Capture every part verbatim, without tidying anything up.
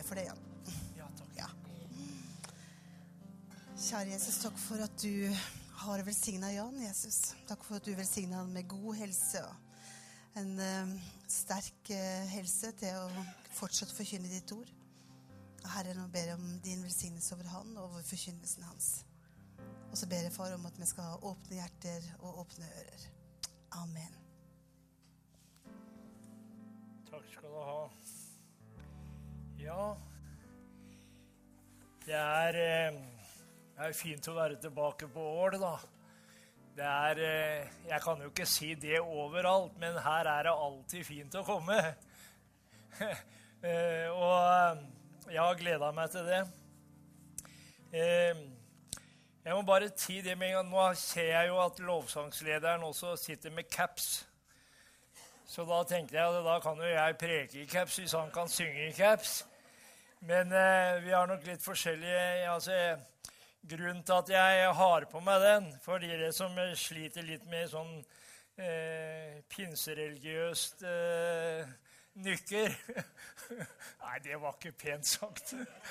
for det, Jan. Ja, takk. Ja. Kjære Jesus, takk for at du har velsignet Jan, Jesus. Takk for at du velsignet han med god helse og en uh, sterk uh, helse til å fortsatt forkynne ditt ord. Og Herre, nå ber jeg om din velsignelse over han og over forkynnelsen hans. Og så ber jeg, far, om at vi skal åpne hjerter og åpne ører. Amen. Takk skal du ha. Ja, det er, eh, det er fint å være tilbake på Ål, da. Det er, eh, jeg kan jo ikke si det overalt, men her er det alltid fint å komme. eh, og jeg har gledet meg til det. Eh, jeg må bare si det med en gang. Nå ser jeg jo at lovsangslederen også sitter med caps. Så da tenkte jeg at da kan jo jeg preke i caps hvis han kan synge i caps. Men eh, vi har nok litt forskjellige, altså grunnen til at jeg har på meg den, for dere som sliter litt med sånn eh, pinsereligiøst eh, nykker. Nei, det var ikke pent sagt.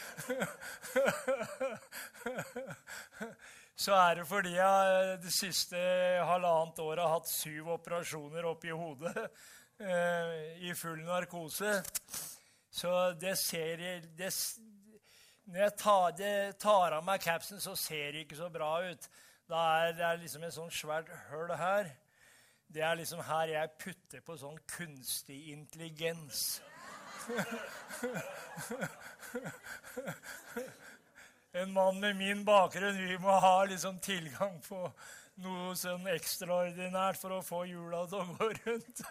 Så er det fordi jeg det siste halvannet året har hatt syv operasjoner opp i hodet eh, i full narkose. Så det ser det, når jeg tar, det, tar av meg capsen, så ser det ikke så bra ut. Da er det liksom et sånn svært hull her. Det er liksom her jeg putter på sånn kunstig intelligens. En mann med min bakgrunn, vi må ha liksom tilgang på noe sånn ekstraordinært for å få hjula til å gå rundt.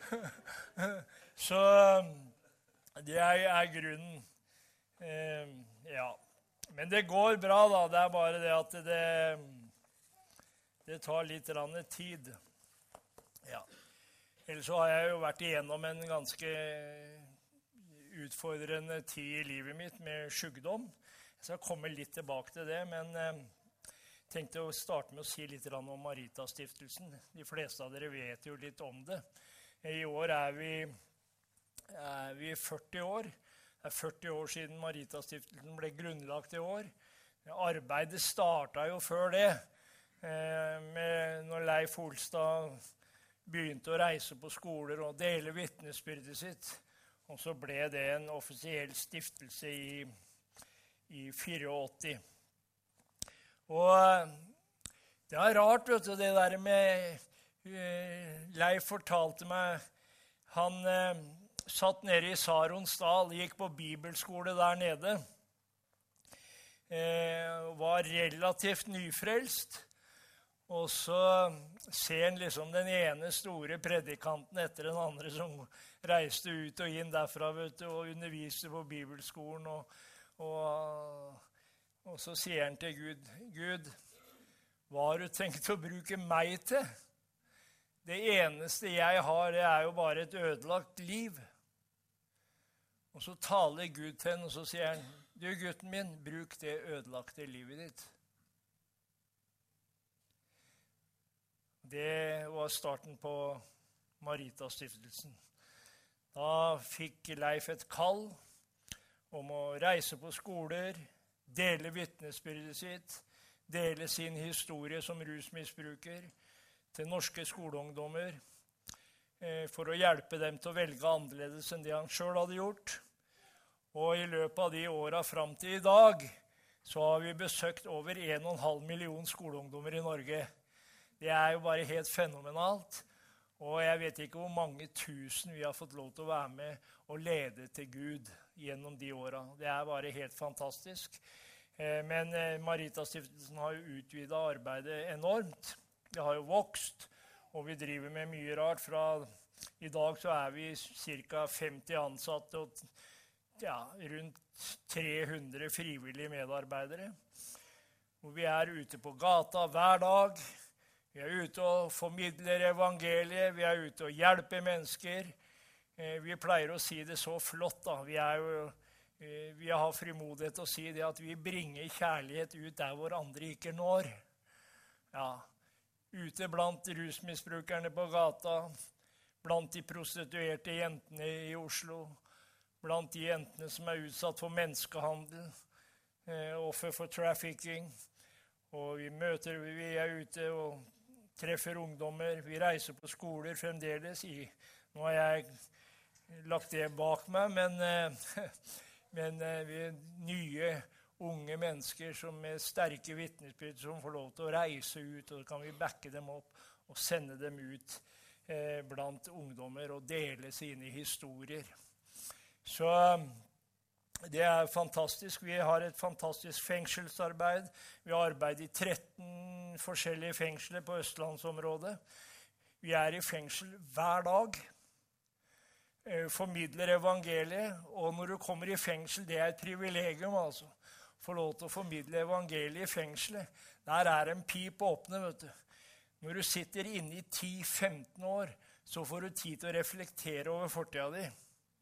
Så det er, er grunnen. Eh, ja. Men det går bra, da. Det er bare det at det, det tar litt tid. Ja. Ellers så har jeg jo vært igjennom en ganske utfordrende tid i livet mitt med sykdom. Jeg skal komme litt tilbake til det, men jeg eh, tenkte å starte med å si litt om Maritastiftelsen. De fleste av dere vet jo litt om det. I år er vi, er vi førti år. Det er førti år siden Maritastiftelsen ble grunnlagt i år. Arbeidet startet jo før det, eh, med når Leif Olstad begynte å reise på skoler og dele vitnesbyrdet sitt. Og så ble det en offisiell stiftelse i, i åttifire. Og det er rart, vet du, det der med uh, Leif fortalte meg, han uh, satt nede i Saronsdal, gikk på bibelskole der nede, uh, var relativt nyfrelst, og så ser han liksom den ene store predikanten etter den andre som reiste ut og inn derfra, vet du, og underviste på bibelskolen, og, og, og så sier han til Gud, Gud, hva har du tenkt å bruke meg til? Det eneste jeg har, det er jo bare et ødelagt liv. Og så taler Gud til henne, og så sier han, du gutten min, bruk det ødelagte livet ditt. Det var starten på Maritastiftelsen. Da fikk Leif et kall om å reise på skoler, dele vitnesbyrdet sitt, dele sin historie som rusmisbruker til norske skoleungdommer for å hjelpe dem til å velge annerledes enn det han selv hadde gjort. Og i løpet av de årene frem til i dag så har vi besøkt over en og en halv million skoleungdommer i Norge. Det er jo bare helt fenomenalt. Og jeg vet ikke hvor mange tusen vi har fått lov til å være med og lede til Gud gjennom de årene. Det er bare helt fantastisk. Men Maritastiftelsen har jo utvidet arbeidet enormt. Det har jo vokst, og vi driver med mye rart. Fra i dag så er vi ca. femti ansatte og ja, rundt tre hundre frivillige medarbeidere. Og vi er ute på gata hver dag. Vi er ute og formidler evangeliet. Vi er ute og hjelper mennesker. Vi pleier å si det så flott, da. Vi er jo Vi har frimodighet til å si det at vi bringer kjærlighet ut der hvor andre ikke når. Ja, ute blant rusmisbrukerne på gata, blant de prostituerte jentene i Oslo, blant de jentene som er utsatt for menneskehandel, eh, offer for trafficking. Og vi møter, vi er ute og treffer ungdommer. Vi reiser på skoler fremdeles. I, nå har jeg lagt det bak meg, men, eh, men eh, vi er nye, unge mennesker som med sterke vitnesbyrd som får lov til å reise ut, og så kan vi backe dem opp og sende dem ut eh, blant ungdommer og dele sine historier. Så det er fantastisk. Vi har et fantastisk fengselsarbeid. Vi har arbeidet i tretten forskjellige fengsler på Østlandsområdet. Vi er i fengsel hver dag, eh, formidler evangeliet, og når du kommer i fengsel, det er et privilegium altså. Få lov til å formidle evangeliet i fengselet. Der er en pip åpne, vet du. Når du sitter inne i ti til femten år, så får du tid til å reflektere over fortida di.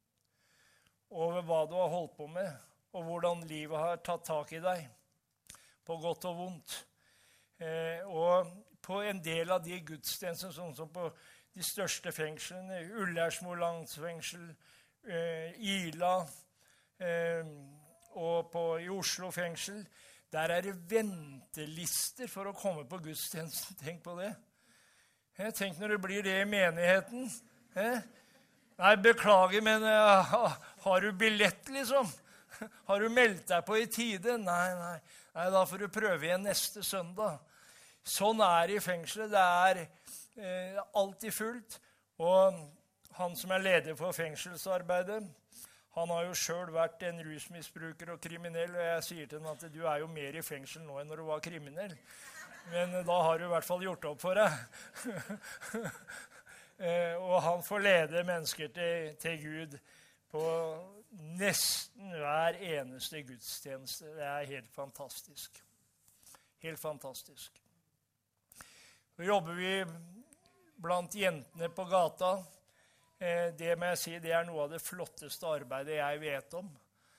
Over hva du har holdt på med, og hvordan livet har tatt tak i deg. På godt og vondt. Eh, og på en del av de gudstjenestene, sånn som på de største fengslene, Ullersmolandsfengsel, eh, Ila, eh, og på, i Oslo fengsel, der er det ventelister for å komme på gudstjenesten. Tenk på det. Eh, tenk når det blir det i menigheten. Eh? Nei, beklager, men uh, har du billett, liksom? Har du meldt deg på i tide? Nei, nei. Nei, da får du prøve igjen neste søndag. Sånn er det i fengselet. Det er eh, alltid fullt. Og han som er leder for fengselsarbeidet, han har jo selv vært en rusmisbruker og kriminell, og jeg sier til han at du er jo mer i fengsel nå enn når du var kriminell. Men da har du i hvert fall gjort opp for deg. eh, og han får lede mennesker til, til Gud på nesten hver eneste gudstjeneste. Det er helt fantastisk. Helt fantastisk. Så jobber vi blant jentene på gata. Det må jeg si, det er noe av det flotteste arbeidet jeg vet om.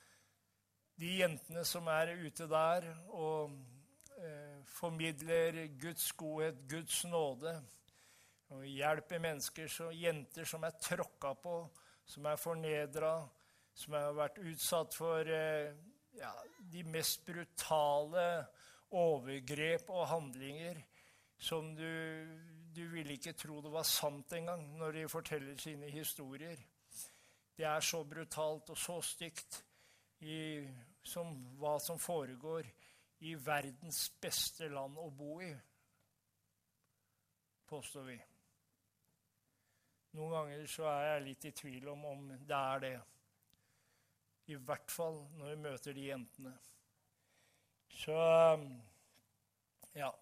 De jentene som er ute der og eh, formidler Guds godhet, Guds nåde, og hjelper mennesker, så jenter som er tråkka på, som er fornedret, som har vært utsatt for eh, ja, de mest brutale overgrep og handlinger, som du... Du vil ikke tro det var sant engang når de forteller sine historier. Det er så brutalt og så stygt i, som hva som foregår i verdens beste land å bo i, påstår vi. Noen ganger så er jeg litt i tvil om om det er det. I hvert fall når vi møter de jentene. Så, ja.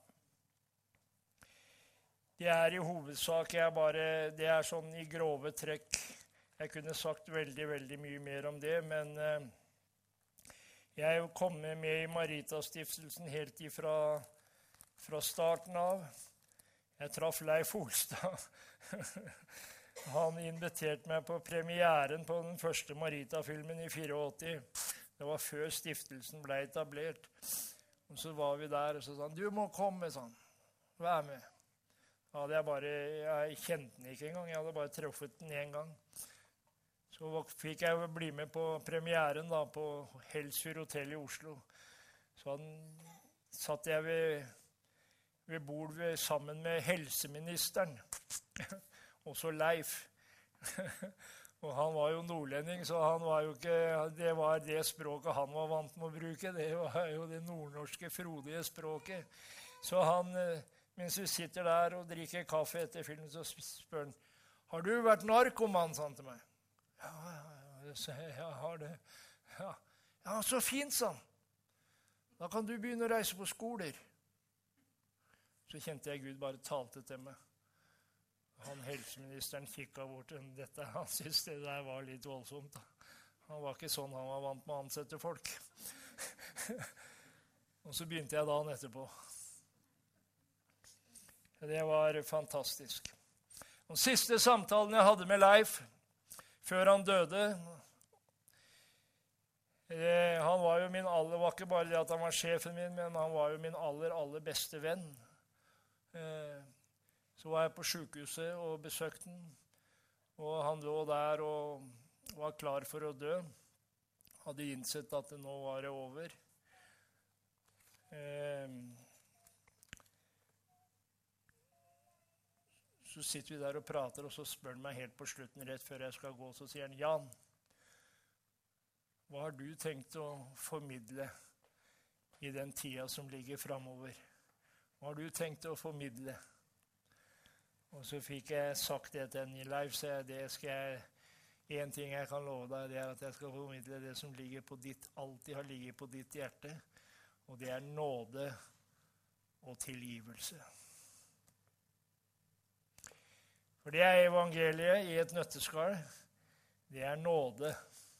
Det er i hovedsak, jeg bare, det er sånn i grove trekk. Jeg kunne sagt veldig, veldig mye mer om det, men eh, jeg er jo kommet med i Maritastiftelsen helt ifra fra starten av. Jeg traff Leif Olstad. Han inviterte meg på premieren på den første Marita-filmen i åttifire. Det var før stiftelsen ble etablert. Og så var vi der, og så sa han, du må komme, sånn. Vær med. Ja, det er bare, jeg kjente den ikke engang, jeg hadde bare truffet den en gang. Så fikk jeg bli med på premieren da, på Helsfyr Hotel i Oslo. Så han, satt jeg ved, ved bord ved, sammen med helseministeren, også Leif. Og han var jo nordlending, så han var jo ikke, det var det språket han var vant med å bruke. Det var jo det nordnorske, frodige språket. Så han... Mens vi sitter der og drikker kaffe etter filmen, så spør han, har du vært narkoman, sa han til meg. Ja, ja, ja, jeg har det. Ja, ja så fint, sa han. Da kan du begynne å reise på skoler. Så kjente jeg Gud bare talte til meg. Han helseministeren kikket bort til dette. Han syntes det der var litt voldsomt. Han var ikke sånn han var vant med å ansette folk. Og så begynte jeg dagen etterpå. Det var fantastisk. Den siste samtalen jeg hadde med Leif, før han døde, eh, han var jo min aller, var ikke bare det at han var sjefen min, men han var jo min aller, aller beste venn. Eh, så var jeg på sykehuset og besøkte han, og han lå der, og var klar for å dø. Hadde innsett at det nå var det over. Eh, så sitter vi der og prater, og så spør han meg helt på slutten, rett før jeg skal gå, så sier han, Jan, hva har du tenkt å formidle i den tida som ligger fremover? Hva har du tenkt å formidle? Og så fikk jeg sagt det til en i live, så jeg, det skal jeg, en ting jeg kan love deg, det er at jeg skal formidle det som ligger på ditt, alltid har ligget på ditt hjerte, og det er nåde og tilgivelse. For det er evangeliet i et nøtteskall. Det er nåde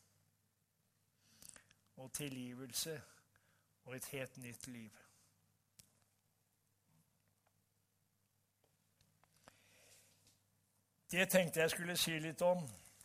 og tilgivelse og et helt nytt liv. Det tenkte jeg skulle si litt om.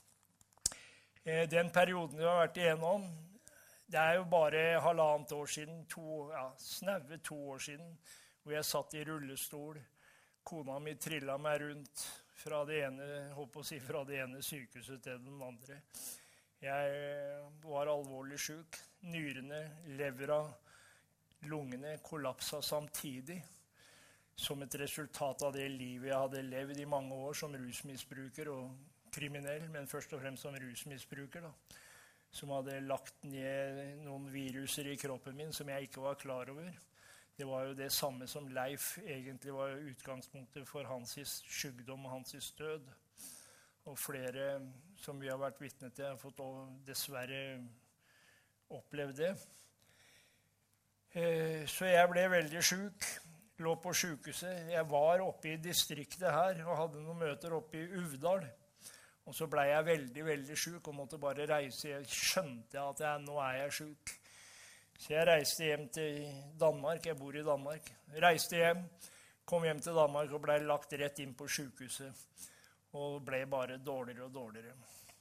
Den perioden vi har vært igjennom, det er jo bare halvannet år siden, to, ja, snaue to år siden, hvor jeg satt i rullestol. Kona mi trillet meg rundt fra det ene, håper å si, fra det ene sykehuset til den andre. Jeg var alvorlig syk. Nyrene, levra, lungene kollapset samtidig, som et resultat av det livet jeg hadde levd i mange år som rusmisbruker og kriminell, men først og fremst som rusmisbruker, da, som hadde lagt ned noen viruser i kroppen min som jeg ikke var klar over. Det var jo det samme som Leif egentlig var utgangspunktet for hans sykdom og hans død. Og flere som vi har vært vitne til har fått dessverre opplevd det. Så jeg ble veldig syk. Lå på sykehuset. Jeg var oppe i distriktet her og hadde noen møter oppe i Uvdal. Og så ble jeg veldig, veldig syk og måtte bare reise. Jeg skjønte at jeg, nå er jeg syk. Så jeg reiste hjem til Danmark. Jeg bor i Danmark. Reiste hjem, kom hjem til Danmark og ble lagt rett inn på sykehuset. Og ble bare dårligere og dårligere.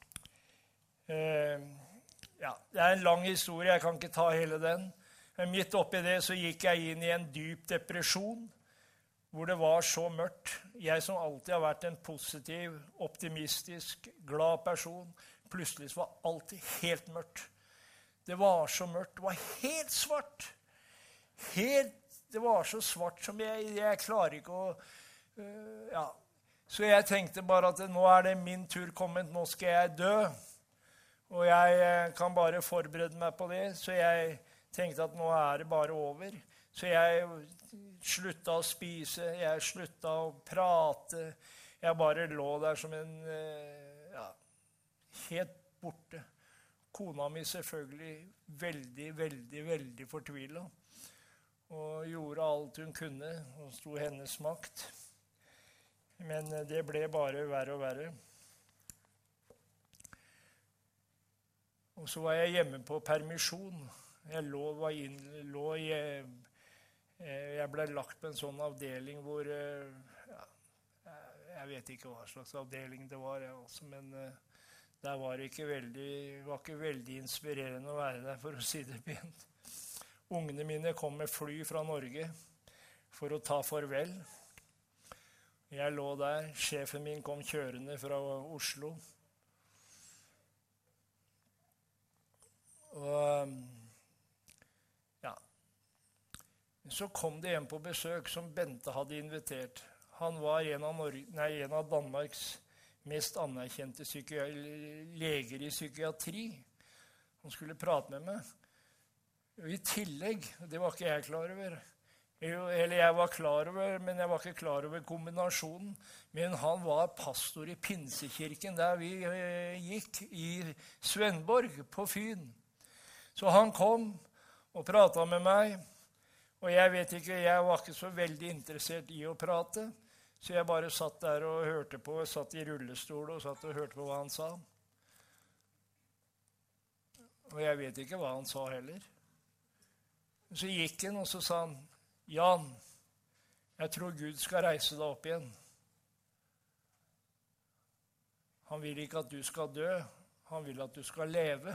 Eh, ja, det er en lang historie. Jeg kan ikke ta hele den. Men midt oppi det så gikk jeg inn i en dyp depresjon, hvor det var så mørkt. Jeg som alltid har vært en positiv, optimistisk, glad person, plutselig var alltid helt mørkt. Det var så mørkt, det var helt svart. Helt, det var så svart som jeg, jeg klarer ikke å... Uh, ja. Så jeg tenkte bare at nå er det min tur kommet, nå skal jeg dø. Og jeg kan bare forberede meg på det, så jeg tenkte at nå er det bare over. Så jeg sluttet å spise, jeg sluttet å prate. Jeg bare lå der som en, ja, helt borte. Kona mi selvfølgelig veldig, veldig, veldig fortvilet. Og gjorde alt hun kunne, og sto hennes makt. Men det ble bare verre og verre. Og så var jeg hjemme på permisjon. Jeg lå, var inn, lå i, jeg ble lagt på en sånn avdeling hvor, ja, jeg vet ikke hva slags avdeling det var, jeg også, men der var det ikke veldig, var ikke veldig inspirerende å være der, for å si det pent. Ungene mine kom med fly fra Norge for å ta farvel. Jeg lå der, sjefen min kom kjørende fra Oslo. Og ja, så kom det en på besøk som Bente hadde invitert. Han var en av, Norge, nei, en av Danmarks mest anerkjente leger i psykiatri. Han skulle prate med meg. Og i tillegg, det var ikke jeg klar over, eller jeg var klar over, men jeg var ikke klar over kombinasjonen, men han var pastor i Pinsekirken der vi gikk i Svenborg på Fyn. Så han kom og pratet med meg, og jeg vet ikke, jeg var ikke så veldig interessert i å prate, så jeg bare satt der og hørte på, satt i rullestol og satt og hørte på hva han sa. Og jeg vet ikke hva han sa heller. Så gikk han, og så sa han, Jan, jeg tror Gud skal reise deg opp igjen. Han vil ikke at du skal dø, han vil at du skal leve.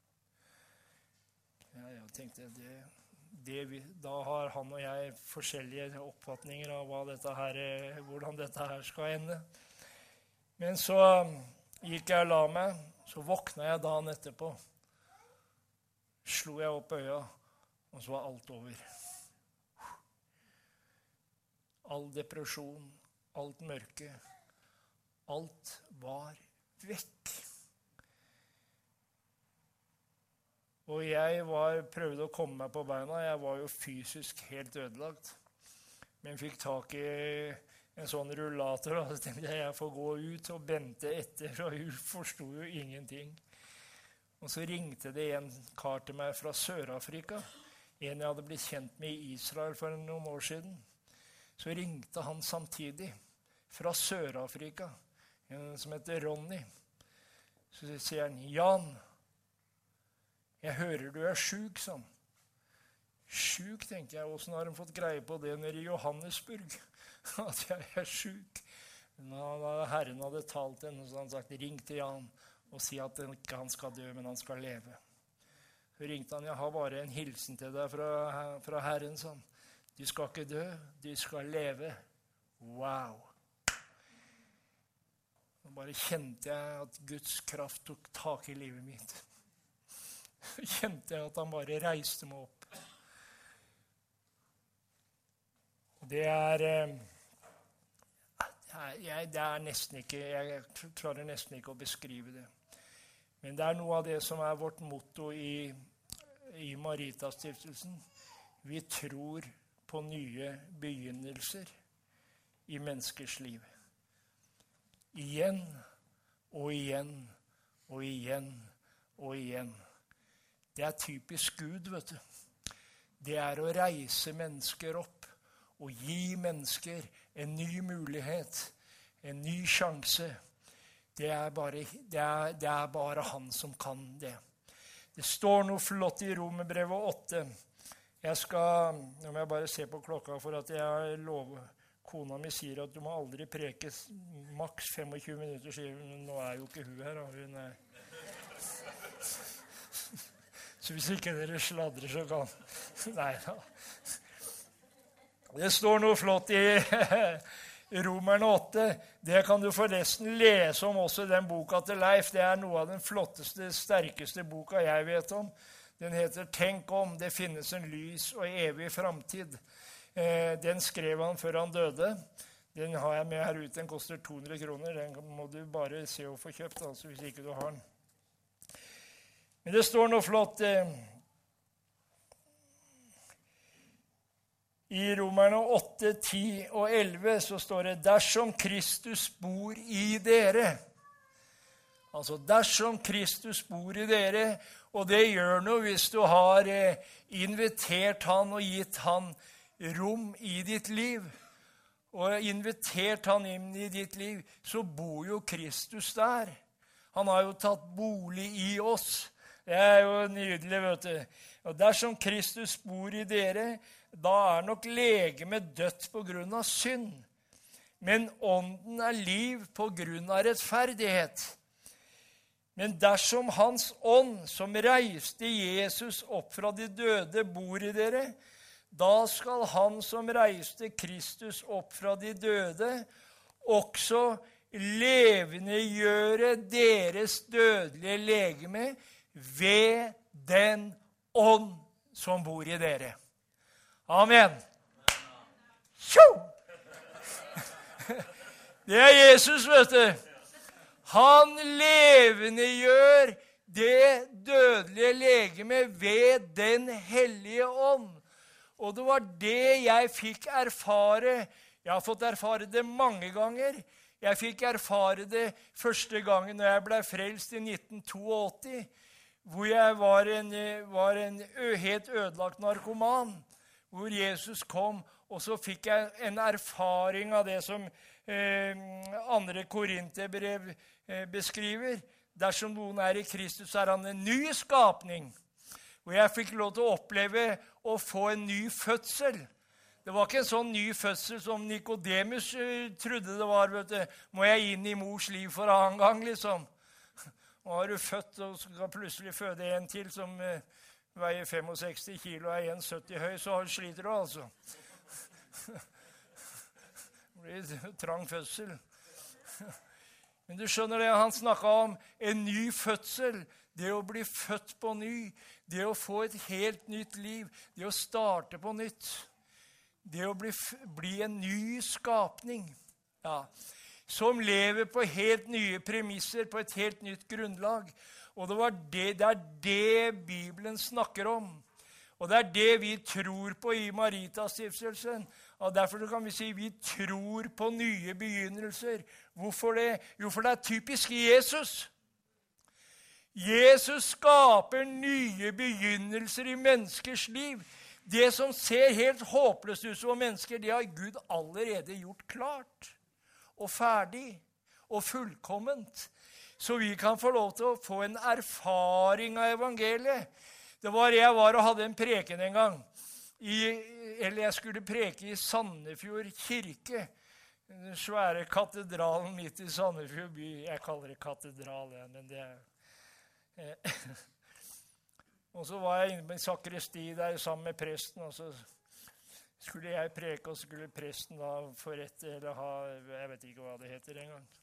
Ja, jeg tenkte, det, det, da har han og jeg forskjellige oppfatninger av hva dette her, hvordan dette her skal ende. Men så gikk jeg og la meg, Så våkna jeg dagen etterpå. Slo jeg opp øya, og så var alt over. All depresjon, alt mørke, alt var vekk. Og jeg var, prøvde å komme meg på beina. Jeg var jo fysisk helt ødelagt. Men fikk tak i en sånn rullator, og så tenkte jeg jeg får gå ut, og Bente etter, og hun forstod jo ingenting. Og så ringte det en kar til meg fra Sør-Afrika, en jeg hadde blitt kjent med i Israel for noen år siden. Så ringte han samtidig fra Sør-Afrika, en som heter Ronny. Så sier han, Jan, jeg hører du er syk, sånn. Syk, tenkte jeg. Hvordan har de fått greie på det nede i Johannesburg? At jeg er syk. Da Herren hadde talt til henne, så han sagt, ring til Jan og si at ikke han skal dø, men han skal leve. Så ringte han, jeg har bare en hilsen til deg fra, fra Herren, sånn. Du skal ikke dø, du skal leve. Wow! Og bare kjente jeg at Guds kraft tok tak i livet mitt. Kjente jeg at han bare reiste meg opp. Det er, jeg, det er nesten ikke, jeg klarer nesten ikke å beskrive det. Men det er noe av det som er vårt motto i, i Maritastiftelsen. Vi tror på nye begynnelser i menneskers liv. Igjen og igjen og igjen og igjen. Det er typisk Gud, vet du. Det er å reise mennesker opp og gi mennesker en ny mulighet, en ny sjanse. Det er bare, det er, det er bare han som kan det. Det står noe flott i Romerbrevet åtte. Jeg skal, nå må jeg bare se på klokka for at jeg lover. Kona mi sier at du må aldri preke maks tjuefem minutter, sier hun. Nå er jo ikke hun her, hun er... Så hvis ikke dere sladrer, så kan... Nei da. Det står noe flott i Romerne åtte. Det kan du forresten lese om også i den boka til Leif. Det er noe av den flotteste, sterkeste boka jeg vet om. Den heter «Tenk om, det finnes en lys og evig fremtid». Den skrev han før han døde. Den har jeg med her ute. Den koster to hundre kroner. Den må du bare se og få kjøpt, altså, hvis ikke du har den. Men det står noe flott eh, i Romerne åtte, ti og elleve, så står det «Dersom Kristus bor i dere». Altså, dersom Kristus bor i dere, og det gjør noe hvis du har eh, invitert han og gitt han rom i ditt liv, og invitert han inn i ditt liv, så bor jo Kristus der. Han har jo tatt bolig i oss. Det er jo nydelig, vet du. Og dersom Kristus bor i dere, da er nok legemet dødt på grunn av synd. Men ånden er liv på grunn av rettferdighet. Men dersom hans ånd, som reiste Jesus opp fra de døde, bor i dere, da skal han som reiste Kristus opp fra de døde, også levendegjøre deres dødelige legeme ved den ånd som bor i dere. Amen. Tjo! Det er Jesus, vet du. Han levendegjør det dødelige legeme ved den hellige ånd. Og det var det jeg fikk erfare. Jeg har fått erfare det mange ganger. Jeg fikk erfare det første gangen når jeg ble frelst i nitten åttito, hvor jeg var en, var en helt ødelagt narkoman, hvor Jesus kom, og så fikk jeg en erfaring av det som eh, andre Korinterbrev eh, beskriver. Dersom noen er i Kristus, er han en ny skapning. Og jeg fikk lov til å oppleve å få en ny fødsel. Det var ikke en sånn ny fødsel som Nikodemus trodde det var, vet du. Må jeg inn i mors liv for annen gang, liksom. Og har du født og skal plutselig føde en til som uh, veier sekstifem kilo og er en sytti høy, så sliter du altså. Det blir trang fødsel. Men du skjønner det, han snakket om en ny fødsel, det å bli født på ny, det å få et helt nytt liv, det å starte på nytt, det å bli, bli en ny skapning, ja, som lever på helt nye premisser, på et helt nytt grunnlag. Og det, var det, det er det Bibelen snakker om. Og det er det vi tror på i Maritastiftelsen. Og derfor kan vi si vi tror på nye begynnelser. Hvorfor det? Jo, for det er typisk Jesus. Jesus skaper nye begynnelser i menneskers liv. Det som ser helt håpløst ut som mennesker, det har Gud allerede gjort klart og ferdig og fullkomment. Så vi kan få lov til å få en erfaring av evangeliet. Det var jeg var og hadde en preken en gang. I, eller jeg skulle preke i Sandefjord kirke. Den svære katedralen midt i Sandefjord by. Jeg kaller det katedral, ja, men det er... Eh. Og så var jeg inne på en sakristi der sammen med presten, og så skulle jeg preke, og så skulle presten da få rett eller ha, jeg vet ikke hva det heter en gang.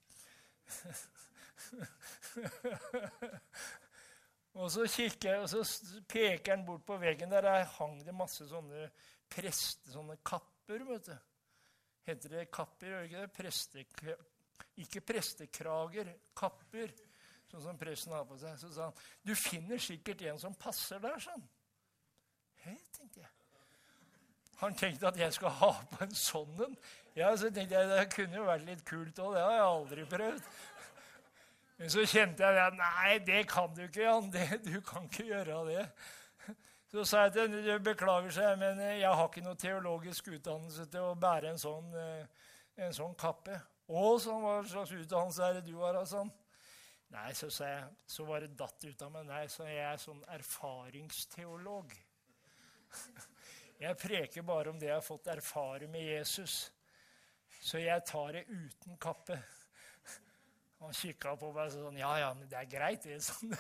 Og så kikker jeg, og så peker han bort på veggen der, der hang det masse sånne preste, sånne kapper, vet du. Heter det kapper, ikke det? Preste, ikke prestekrager, kapper, sånn som presten har på seg. Så sa han, du finner sikkert en som passer der, sånn. Hei, tenkte jeg. Han tenkte at jeg skulle ha på en sånn en. Ja, så tenkte jeg, det kunne jo vært litt kult også, det har jeg aldri prøvd. Men så kjente jeg at nei, det kan du ikke, Jan. Det, du kan ikke gjøre det. Så sa jeg til henne, beklager seg, men jeg har ikke noe teologisk utdannelse til å bære en sånn, en sånn kappe. Å, sånn, hva slags utdannelse er det du har, sånn? Nei, så sa jeg, så var det datt ut av meg. Nei, så jeg er sånn erfaringsteolog. Jeg preker bare om det jeg har fått erfare med Jesus. Så jeg tar det uten kappe. Han kikket på meg sånn, ja, ja, men det er greit, det er sånn.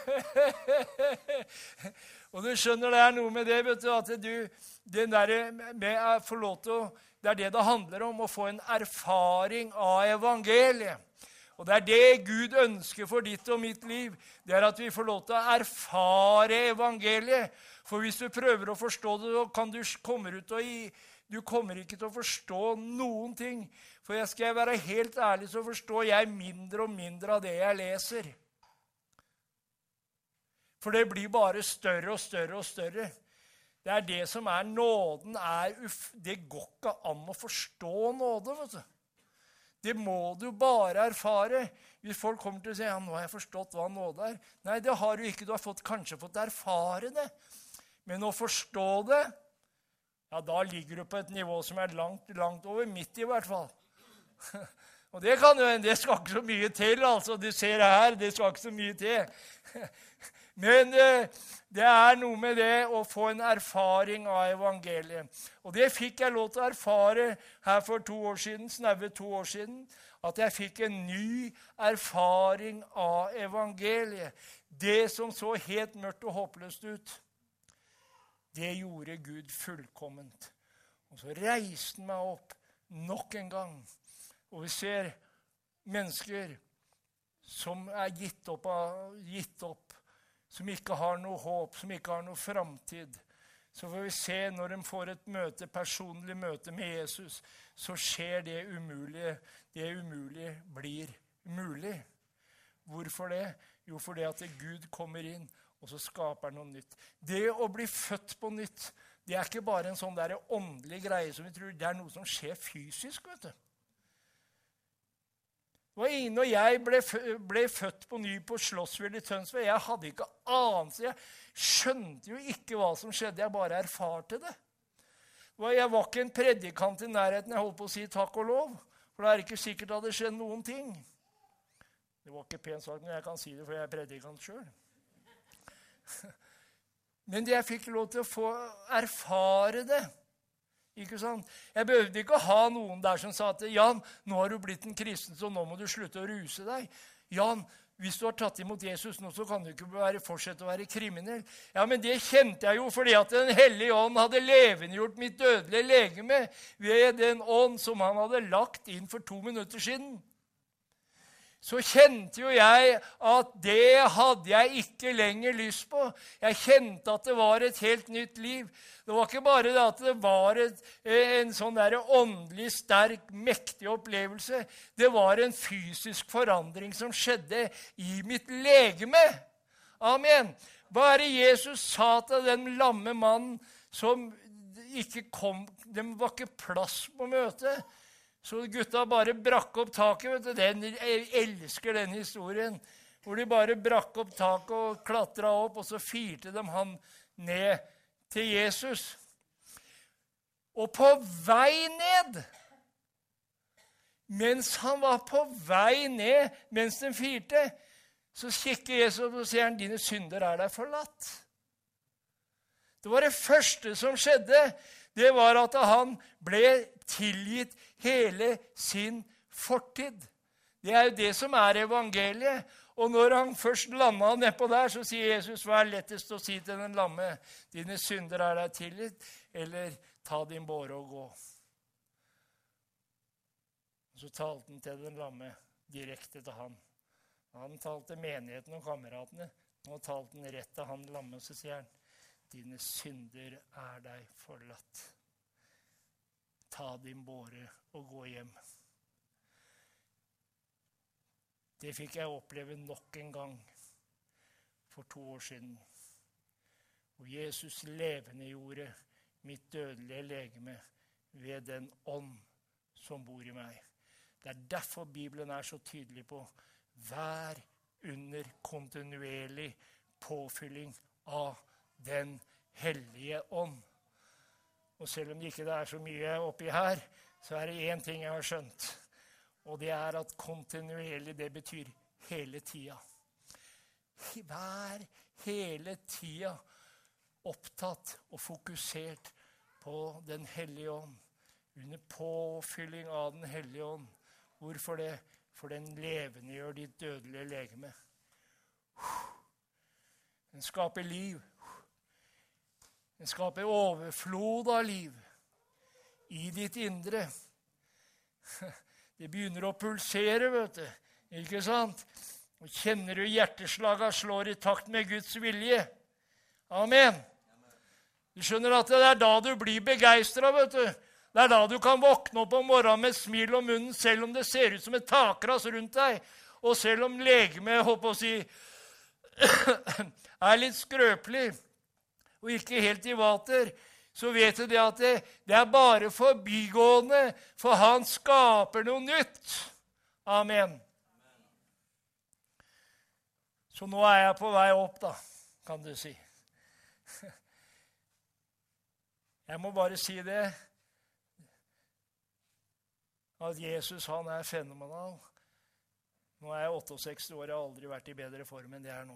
Og du skjønner, det er noe med det, vet du, at du, den der med å få lov til å, det er det det handler om, å få en erfaring av evangeliet. Og det er det Gud ønsker for ditt og mitt liv, det er at vi får lov til å erfare evangeliet. For hvis du prøver å forstå det, så kan du komme ut og gi, du kommer ikke til å forstå noen ting. For jeg skal være helt ærlig, så forstår jeg mindre og mindre av det jeg leser. For det blir bare større og større og større. Det er det som er nåden. Er uff, det går ikke an å forstå nåde, vet du. Det må du bare erfare. Hvis folk kommer til å si, ja, nå har jeg forstått hva nåde er. Nei, det har du ikke. Du har fått, kanskje fått erfare det. Men å forstå det, ja, da ligger du på et nivå som er langt, langt over midt i hvert fall. Og det kan jo en, det skal ikke så mye til, altså. Du ser her, det skal ikke så mye til. Men det er noe med det å få en erfaring av evangeliet. Og det fikk jeg lov til å erfare her for to år siden, snaue to år siden, at jeg fikk en ny erfaring av evangeliet. Det som så helt mørkt og håpløst ut, det gjorde Gud fullkomment. Og så reiste han meg opp nok en gang. Og vi ser mennesker som er gitt opp, gitt opp, som ikke har noe håp, som ikke har noe fremtid. Så får vi se når de får et møte, personlig møte med Jesus, så skjer det umulige. Det umulige blir mulig. Hvorfor det? Jo, fordi at Gud kommer inn, og så skaper han noe nytt. Det å bli født på nytt, det er ikke bare en sånn der åndelig greie som vi tror, det er noe som skjer fysisk, vet du. Og når jeg ble, ble født på ny på Slottsfjell i Tønsberg, jeg hadde ikke anelse, jeg skjønte jo ikke hva som skjedde, jeg bare erfarte det. Jeg var ikke en predikant i nærheten, jeg holdt på å si takk og lov, for det er ikke sikkert at det skjedde noen ting. Det var ikke pent sagt, men jeg kan si det, for jeg er predikant selv. Men jeg fikk lov til å få erfare det. Ikke sant? Jeg behøvde ikke å ha noen der som sa at Jan, nå har du blitt en kristen, så nå må du slutte å ruse deg. Jan, hvis du har tatt imot Jesus nå, så kan du ikke være, fortsette å være kriminell. Ja, men det kjente jeg jo, fordi at den hellige ånd hadde levendegjort mitt dødelige legeme ved den ånd som han hadde lagt inn for to minutter siden. så kjente jo jeg at det hadde jeg ikke lenger lyst på. Jeg kjente at det var et helt nytt liv. Det var ikke bare det at det var et, en sånn der åndelig, sterk, mektig opplevelse. Det var en fysisk forandring som skjedde i mitt legeme. Amen. Hva er det Jesus sa til den lamme mannen som ikke kom? Det var ikke plass på møtet. Så gutta bare brakk opp taket. Vet du. Den, jeg elsker den historien. Hvor de bare brakk opp taket og klatret opp, og så firte de han ned til Jesus. Og på vei ned, mens han var på vei ned, mens de firte, så kikker Jesus opp og sier han, dine synder er deg forlatt. Det var det første som skjedde. Det var at han ble tilgitt hele sin fortid. Det er jo det som er evangeliet. Og når han først landet nedpå der, så sier Jesus, hva er lettest å si til den lamme? Dine synder er deg tilgitt, eller ta din båre og gå. Så talte han til den lamme direkte til han. Han talte menigheten og kameratene. Nå talte han rett til han lamme, så sier han, dine synder er deg forlatt. Ta din båre og gå hjem. Det fikk jeg oppleve nok en gang for to år siden. Og Jesus levendegjorde mitt dødelige legeme ved den ånd som bor i meg. Det er derfor Bibelen er så tydelig på vær under kontinuerlig påfylling av den hellige ånd. Og selv om det ikke er så mye oppi her, så er det en ting jeg har skjønt. Og det er at kontinuerlig, det betyr hele tida. Vær hele tida opptatt og fokusert på den hellige ånd. Under påfylling av den hellige ånd. Hvorfor det? For den levendegjør ditt dødelige legeme. Den skaper liv. Den skaper overflod av liv i ditt indre. Det begynner å pulsere, vet du. Ikke sant? Og kjenner du hjerteslaget slår i takt med Guds vilje. Amen. Du skjønner at det er da du blir begeistret, vet du. Det er da du kan våkne opp om morgenen med smil om munnen, selv om det ser ut som et takras rundt deg. Og selv om legemet, håper å si, er litt skrøpelig, og ikke helt i vater, så vet du det at det, det er bare forbigående, for han skaper noe nytt. Amen. Så nå er jeg på vei opp, da, kan du si. Jeg må bare si det, at Jesus, han er fenomenal. Nå er jeg sekstiåtte år, jeg har aldri vært i bedre form enn det er nå.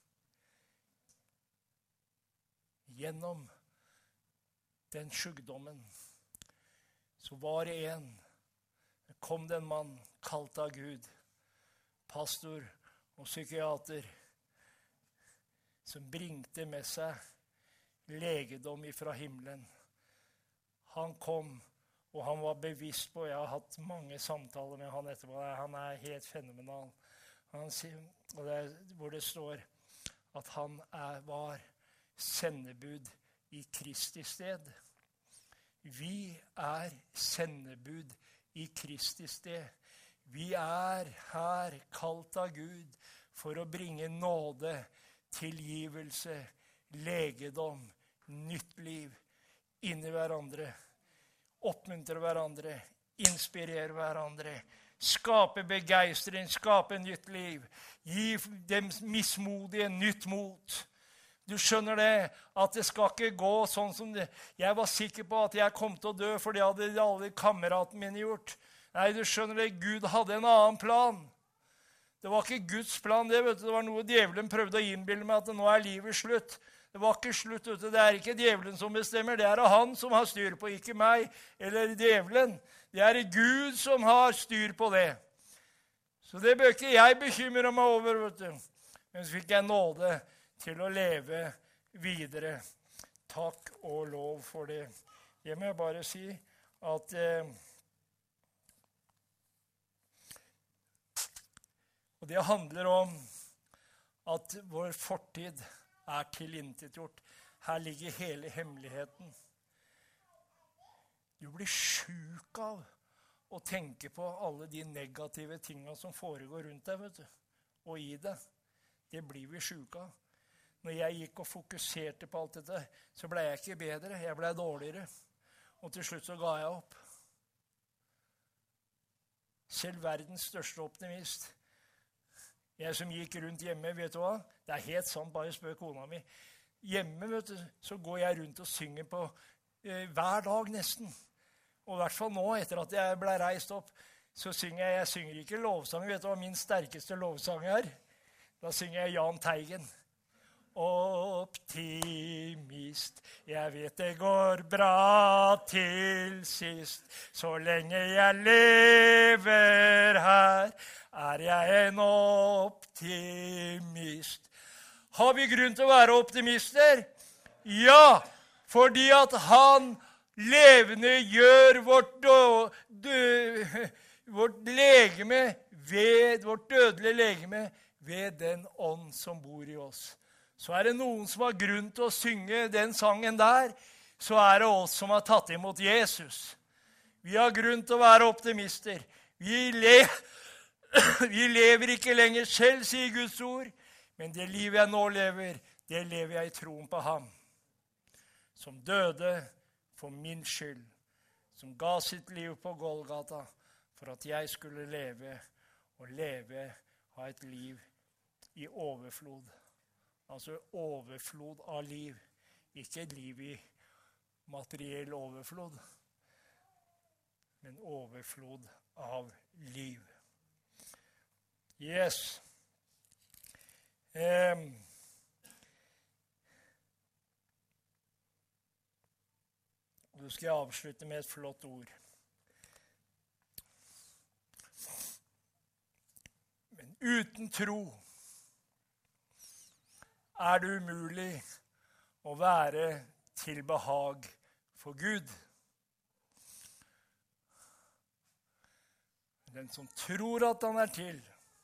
Gjennom den sykdommen så var det en, det kom det en mann kalt av Gud, pastor og psykiater, som bringte med seg legedom ifra himmelen. Han kom, og han var bevisst på, jeg har hatt mange samtaler med han etterpå, han er helt fenomenal. Han sier, og det er, hvor det står at han er, var sendebud i Kristi sted. Vi er sendebud i Kristi sted. Vi er her kalt av Gud for å bringe nåde, tilgivelse, legedom, nytt liv inn i hverandre. Oppmuntre hverandre, inspirere hverandre, skape begeistring, skape nytt liv. Gi dem mismodige nytt mot. Du skjønner det, at det skal ikke gå sånn som det. Jeg var sikker på at jeg kom til å dø, for det hadde alle kameratene mine gjort. Nei, du skjønner det, Gud hadde en annen plan. Det var ikke Guds plan, det, vet du. Det var noe djevelen prøvde å innbille meg, at nå er livet slutt. Det var ikke slutt, vet du. Det er ikke djevelen som bestemmer, det er han som har styr på, ikke meg eller djevelen. Det er Gud som har styr på det. Så det bør ikke jeg bekymre meg over, vet du. Men så fikk jeg nåde til å leve videre. Takk og lov for det. Det må jeg bare si at eh, Og det handler om at vår fortid er tilintetgjort. Her ligger hele hemmeligheten. Du blir sjuk av å tenke på alle de negative tingene som foregår rundt deg, vet du, og i deg. Det blir vi sjuke av. Når jeg gikk og fokuserte på alt dette, så ble jeg ikke bedre, jeg ble dårligere. Og til slutt så ga jeg opp. Selv verdens største optimist. Jeg som gikk rundt hjemme, vet du hva? Det er helt sant, bare spør kona mi. Hjemme, vet du, så går jeg rundt og synger på eh, hver dag nesten. Og i hvert fall nå, etter at jeg ble reist opp, så synger jeg, jeg synger ikke lovsang. Vet du hva min sterkeste lovsang er? Da synger jeg Jahn Teigen. Optimist, jeg vet det går bra til sist. Så lenge jeg lever her, er jeg en optimist. Har vi grunn til å være optimister? Ja, fordi at han levende gjør vårt, dø, dø, vårt legeme ved, vårt dødelige legeme ved den ånd som bor i oss. Så er det noen som har grunn til å synge den sangen der, så er det oss som har tatt imot Jesus. Vi har grunn til å være optimister. Vi, le, vi lever ikke lenger selv, sier Guds ord, men det livet jeg nå lever, det lever jeg i troen på ham, som døde for min skyld, som ga sitt liv på Golgata for at jeg skulle leve, og leve, ha et liv i overflod. Altså overflod av liv, ikke et liv i materiell overflod, men overflod av liv. Yes. Um, Nå skal jeg avslutte med et flott ord. Men uten tro er det umulig å være til behag for Gud. Den som tror at han er til,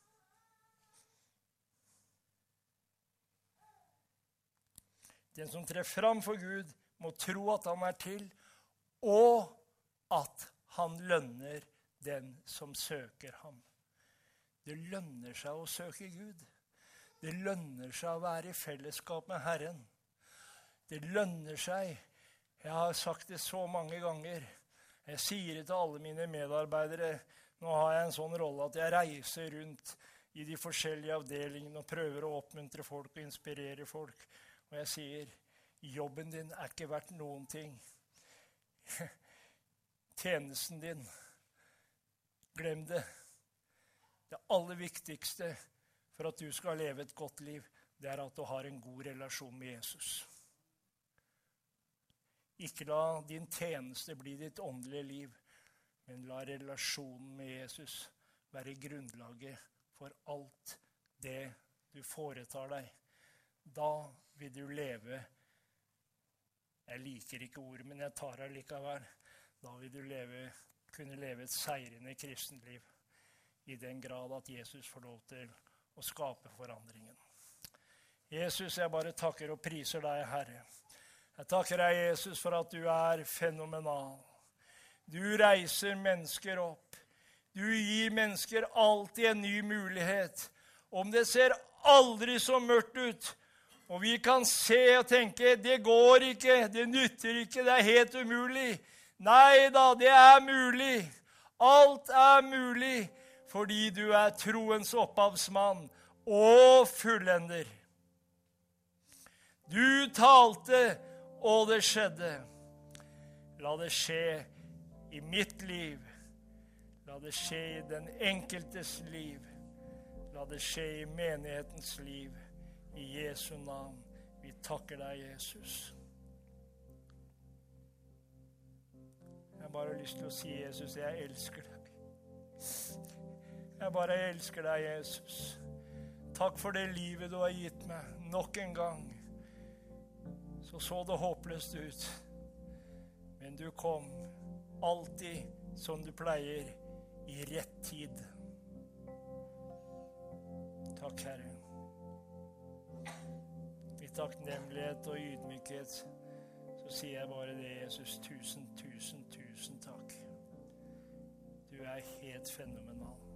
den som trer fram for Gud, må tro at han er til, og at han lønner den som søker ham. Det lønner seg å søke Gud. Det lønner seg å være i fellesskap med Herren. Det lønner seg. Jeg har sagt det så mange ganger. Jeg sier det til alle mine medarbeidere. Nå har jeg en sånn rolle at jeg reiser rundt i de forskjellige avdelingene og prøver å oppmuntre folk og inspirere folk. Og jeg sier, jobben din er ikke verdt noen ting. Tjenesten din, glem det. Det aller viktigste for at du skal leve et godt liv, det er at du har en god relasjon med Jesus. Ikke la din tjeneste bli ditt åndelige liv, men la relasjonen med Jesus være grunnlaget for alt det du foretar deg. Da vil du leve, jeg liker ikke ordet, men jeg tar det likevel, da vil du leve, kunne leve et seirende kristenliv i den grad at Jesus får lov til å skape forandringen. Jesus, jeg bare takker og priser deg, Herre. Jeg takker deg, Jesus, for at du er fenomenal. Du reiser mennesker opp. Du gir mennesker alltid en ny mulighet. Om det ser aldri så mørkt ut, og vi kan se og tenke, det går ikke, det nytter ikke, det er helt umulig. Nei da, det er mulig. Alt er mulig, fordi du er troens opphavsmann og fullender. Du talte, og det skjedde. La det skje i mitt liv. La det skje i den enkeltes liv. La det skje i menighetens liv. I Jesu navn. Vi takker deg, Jesus. Jeg har bare lyst til å si, Jesus, jeg elsker deg. Jeg bare elsker deg, Jesus. Takk for det livet du har gitt meg. Nok en gang. Så så det håpløst ut. Men du kom alltid som du pleier, i rett tid. Takk, Herre. I takknemlighet og ydmykhet så sier jeg bare det, Jesus. Tusen, tusen, tusen takk. Du er helt fenomenal.